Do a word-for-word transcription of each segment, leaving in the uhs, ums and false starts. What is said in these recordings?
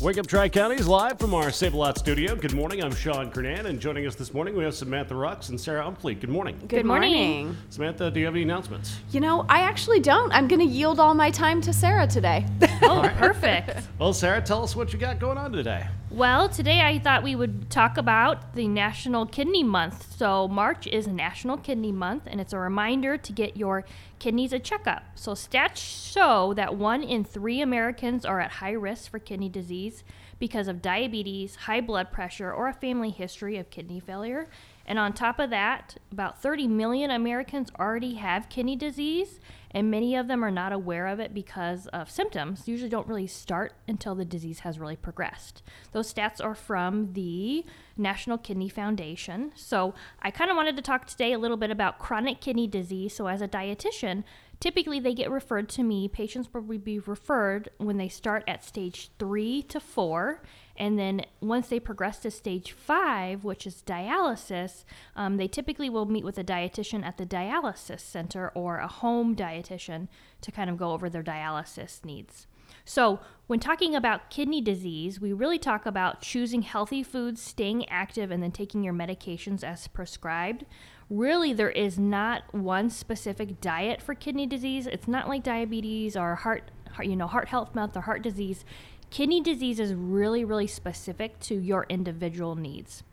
Wake Up Tri-County is live from our Save-A-Lot studio. Good morning, I'm Sean Kernan, and joining us this morning we have Samantha Rux and Sarah Umfleet. Good morning. Good, Good morning. morning. Samantha, do you have any announcements? You know, I actually don't. I'm going to yield all my time to Sarah today. Oh, right. Perfect. Well, Sarah, tell us what you got going on today. Well, today I thought we would talk about the National Kidney Month. So March is National Kidney Month, and it's a reminder to get your kidneys a checkup. So stats show that one in three Americans are at high risk for kidney disease because of diabetes, high blood pressure, or a family history of kidney failure. And on top of that, about thirty million Americans already have kidney disease, and many of them are not aware of it because of symptoms. Usually don't really start until the disease has really progressed. Those stats are from the National Kidney Foundation. So I kind of wanted to talk today a little bit about chronic kidney disease. So as a dietitian, typically they get referred to me. Patients will be referred when they start at stage three to four. And then once they progress to stage five, which is dialysis, um, they typically will meet with a dietitian at the dialysis center or a home dietitian to kind of go over their dialysis needs. So when talking about kidney disease, we really talk about choosing healthy foods, staying active, and then taking your medications as prescribed. Really, there is not one specific diet for kidney disease. It's not like diabetes or heart, you know, heart health month or heart disease. Kidney disease is really, really specific to your individual needs.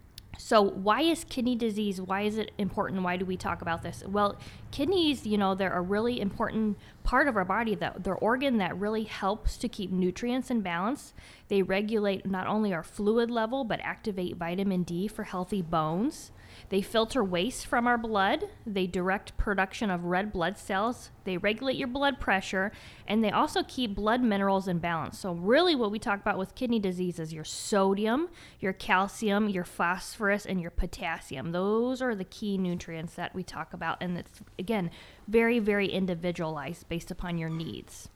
So why is kidney disease, why is it important? Why do we talk about this? Well, kidneys, you know, they're a really important part of our body. That they're organ that really helps to keep nutrients in balance. They regulate not only our fluid level, but activate vitamin D for healthy bones. They filter waste from our blood. They direct production of red blood cells. They regulate your blood pressure, and they also keep blood minerals in balance. So really what we talk about with kidney disease is your sodium, your calcium, your phosphorus, and your potassium. Those are the key nutrients that we talk about, and it's, again, very, very individualized based upon your needs.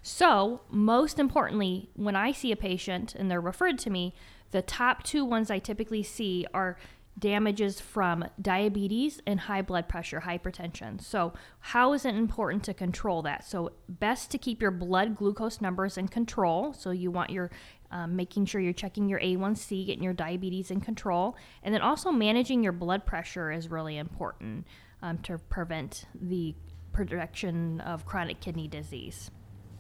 So most importantly, when I see a patient and they're referred to me, the top two ones I typically see are damages from diabetes and high blood pressure, hypertension. So how is it important to control that? So best to keep your blood glucose numbers in control. So you want your um, making sure you're checking your A one C, getting your diabetes in control. And then also managing your blood pressure is really important um, to prevent the production of chronic kidney disease.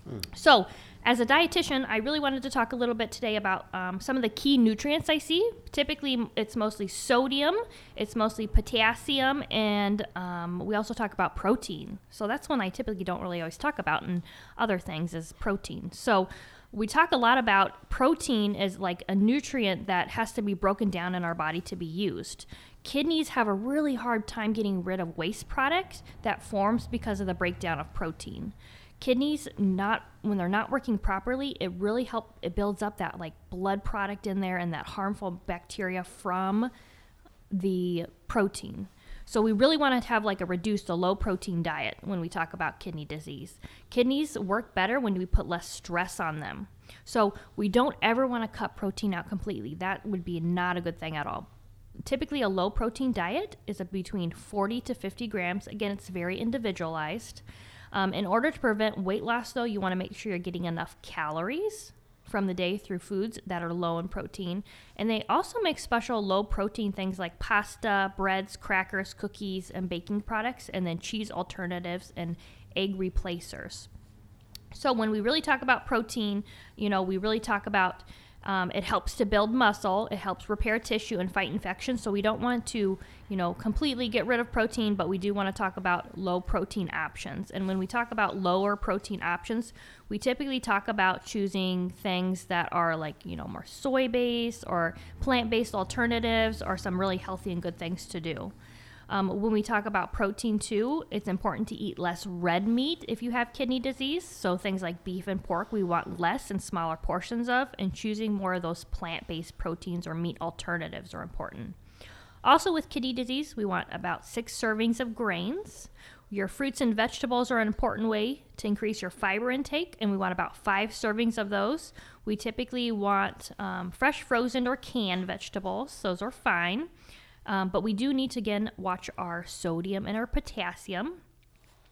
So, as a dietitian, I really wanted to talk a little bit today about um, some of the key nutrients I see. Typically, it's mostly sodium, it's mostly potassium, and um, we also talk about protein. So that's one I typically don't really always talk about, and other things is protein. So we talk a lot about protein as like a nutrient that has to be broken down in our body to be used. Kidneys have a really hard time getting rid of waste product that forms because of the breakdown of protein. Kidneys, not when they're not working properly, it really help. It builds up that like blood product in there and that harmful bacteria from the protein. So we really want to have like a reduced, a low protein diet when we talk about kidney disease. Kidneys work better when we put less stress on them. So we don't ever want to cut protein out completely. That would be not a good thing at all. Typically, a low protein diet is a between forty to fifty grams. Again, it's very individualized. Um, in order to prevent weight loss, though, you want to make sure you're getting enough calories from the day through foods that are low in protein. And they also make special low protein things like pasta, breads, crackers, cookies, and baking products, and then cheese alternatives and egg replacers. So when we really talk about protein, you know, we really talk about Um, it helps to build muscle, it helps repair tissue and fight infections. So we don't want to, you know, completely get rid of protein, but we do want to talk about low protein options. And when we talk about lower protein options, we typically talk about choosing things that are like, you know, more soy-based or plant-based alternatives or some really healthy and good things to do. Um, when we talk about protein too, it's important to eat less red meat if you have kidney disease. So things like beef and pork, we want less and smaller portions of, and choosing more of those plant-based proteins or meat alternatives are important. Also with kidney disease, we want about six servings of grains. Your fruits and vegetables are an important way to increase your fiber intake, and we want about five servings of those. We typically want um, fresh, frozen, or canned vegetables. Those are fine. Um, but we do need to, again, watch our sodium and our potassium.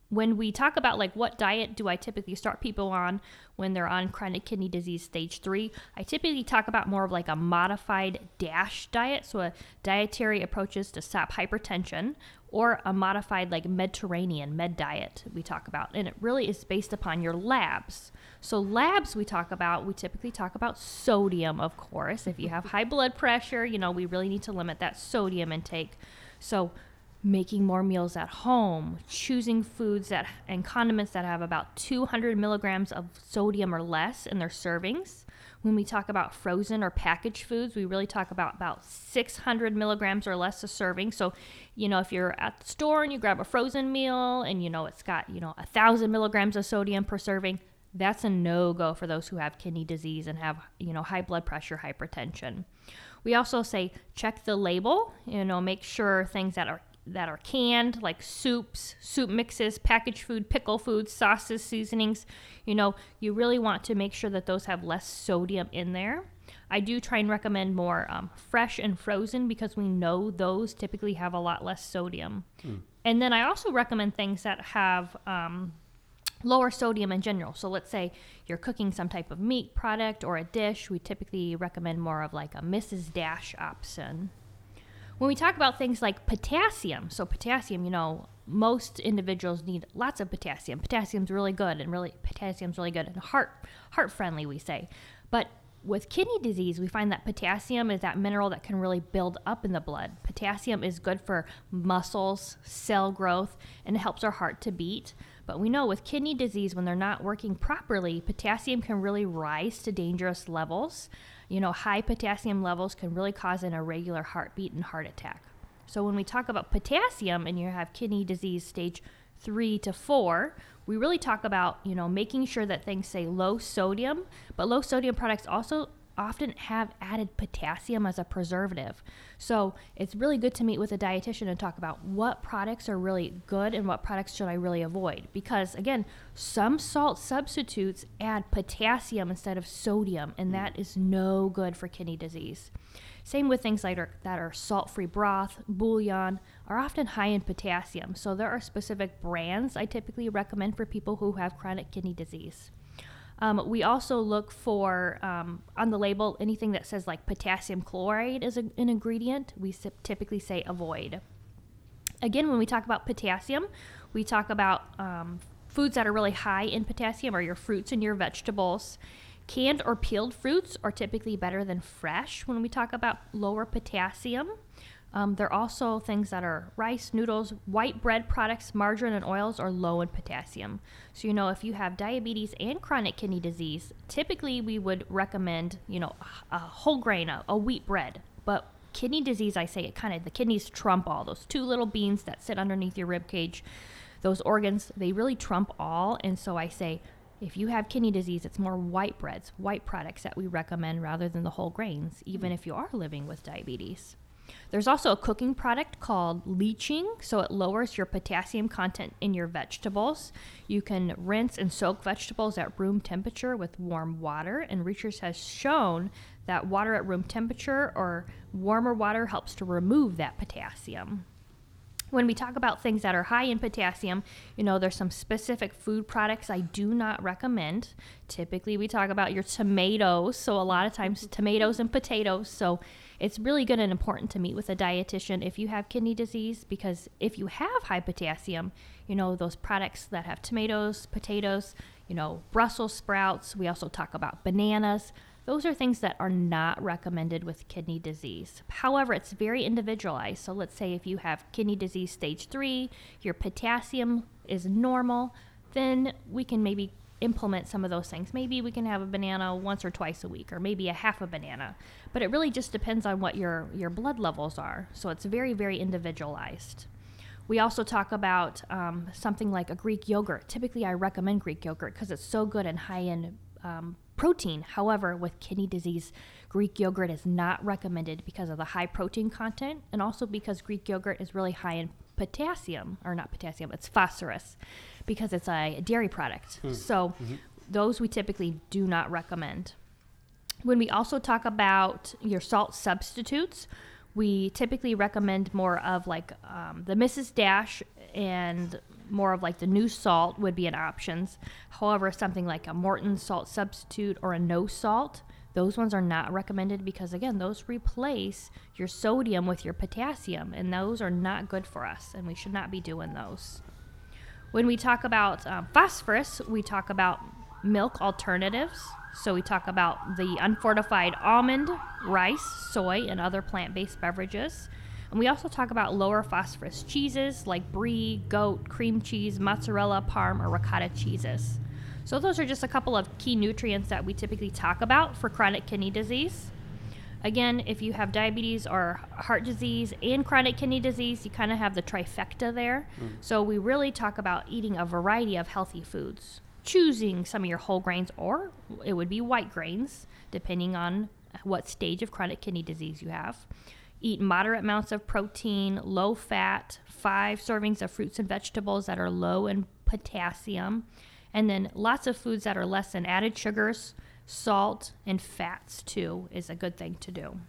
When we talk about like what diet do I typically start people on when they're on chronic kidney disease stage three, I typically talk about more of like a modified DASH diet, so a dietary approaches to stop hypertension, or a modified like Mediterranean med diet we talk about. And it really is based upon your labs. So labs we talk about, we typically talk about sodium, of course. If you have high blood pressure, you know, we really need to limit that sodium intake. So making more meals at home, choosing foods that and condiments that have about two hundred milligrams of sodium or less in their servings. When we talk about frozen or packaged foods, we really talk about about six hundred milligrams or less a serving. So, you know, if you're at the store and you grab a frozen meal and, you know, it's got, you know, one thousand milligrams of sodium per serving, that's a no-go for those who have kidney disease and have, you know, high blood pressure, hypertension. We also say check the label, you know, make sure things that are that are canned, like soups, soup mixes, packaged food, pickle foods, sauces, seasonings, you know, you really want to make sure that those have less sodium in there. I do try and recommend more um, fresh and frozen because we know those typically have a lot less sodium. Mm. And then I also recommend things that have um, lower sodium in general. So let's say you're cooking some type of meat product or a dish, we typically recommend more of like a Missus Dash option. When we talk about things like potassium, so potassium, you know, most individuals need lots of potassium. Potassium's really good and really potassium's really good and heart heart friendly, we say. But with kidney disease, we find that potassium is that mineral that can really build up in the blood. Potassium is good for muscles, cell growth, and it helps our heart to beat. But we know with kidney disease, when they're not working properly, potassium can really rise to dangerous levels. You know, high potassium levels can really cause an irregular heartbeat and heart attack. So when we talk about potassium and you have kidney disease stage three to four, we really talk about, you know, making sure that things say low sodium, but low sodium products also often have added potassium as a preservative. So it's really good to meet with a dietitian and talk about what products are really good and what products should I really avoid. Because again, some salt substitutes add potassium instead of sodium, and that is no good for kidney disease. Same with things like are, that are salt-free broth, bouillon, are often high in potassium. So there are specific brands I typically recommend for people who have chronic kidney disease. Um, we also look for, um, on the label, anything that says like potassium chloride is a, an ingredient, we typically say avoid. Again, when we talk about potassium, we talk about um, foods that are really high in potassium are your fruits and your vegetables. Canned or peeled fruits are typically better than fresh when we talk about lower potassium. Um, there are also things that are rice, noodles, white bread products, margarine, and oils are low in potassium. So, you know, if you have diabetes and chronic kidney disease, typically we would recommend, you know, a, a whole grain, a, a wheat bread. But kidney disease, I say it kind of, the kidneys trump all. Those two little beans that sit underneath your rib cage, those organs, they really trump all. And so I say, if you have kidney disease, it's more white breads, white products that we recommend rather than the whole grains, even if you are living with diabetes. There's also a cooking product called leaching, so it lowers your potassium content in your vegetables. You can rinse and soak vegetables at room temperature with warm water, and research has shown that water at room temperature or warmer water helps to remove that potassium. When we talk about things that are high in potassium, you know, there's some specific food products I do not recommend. Typically, we talk about your tomatoes, so a lot of times tomatoes and potatoes. So it's really good and important to meet with a dietitian if you have kidney disease, because if you have high potassium, you know, those products that have tomatoes, potatoes, you know, Brussels sprouts, we also talk about bananas. Those are things that are not recommended with kidney disease. However, it's very individualized. So let's say if you have kidney disease stage three, your potassium is normal, then we can maybe implement some of those things. Maybe we can have a banana once or twice a week, or maybe a half a banana. But it really just depends on what your, your blood levels are. So it's very, very individualized. We also talk about um, something like a Greek yogurt. Typically, I recommend Greek yogurt because it's so good and high in um, protein. However, with kidney disease, Greek yogurt is not recommended because of the high protein content, and also because Greek yogurt is really high in potassium, or not potassium, it's phosphorus, because it's a dairy product. Hmm. So mm-hmm. those we typically do not recommend. When we also talk about your salt substitutes, we typically recommend more of like um, the Missus Dash and more of like the new salt would be an option. However, something like a Morton salt substitute or a no salt, those ones are not recommended because, again, those replace your sodium with your potassium, and those are not good for us, and we should not be doing those. When we talk about um, phosphorus, we talk about milk alternatives. So we talk about the unfortified almond, rice, soy, and other plant-based beverages. And we also talk about lower phosphorus cheeses like brie, goat, cream cheese, mozzarella, parm, or ricotta cheeses. So those are just a couple of key nutrients that we typically talk about for chronic kidney disease. Again, if you have diabetes or heart disease and chronic kidney disease, you kind of have the trifecta there. Mm. So we really talk about eating a variety of healthy foods, choosing some of your whole grains, or it would be white grains, depending on what stage of chronic kidney disease you have. Eat moderate amounts of protein, low fat, five servings of fruits and vegetables that are low in potassium, and then lots of foods that are less in added sugars, salt, and fats too is a good thing to do.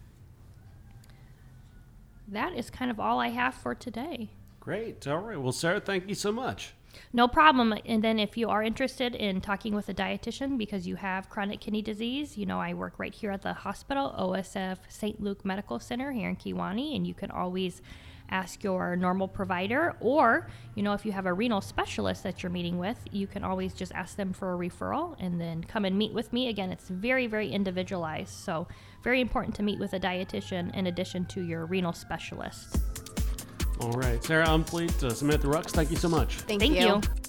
That is kind of all I have for today. Great. All right. Well, Sarah, thank you so much. No problem. And then if you are interested in talking with a dietitian because you have chronic kidney disease, you know, I work right here at the hospital, O S F Saint Luke Medical Center here in Kewaunee, and you can always ask your normal provider, or, you know, if you have a renal specialist that you're meeting with, you can always just ask them for a referral and then come and meet with me. Again, it's very, very individualized, so very important to meet with a dietitian in addition to your renal specialist. All right. Sarah Umfleet, uh, Samantha Rux, thank you so much. Thank, Thank you. you.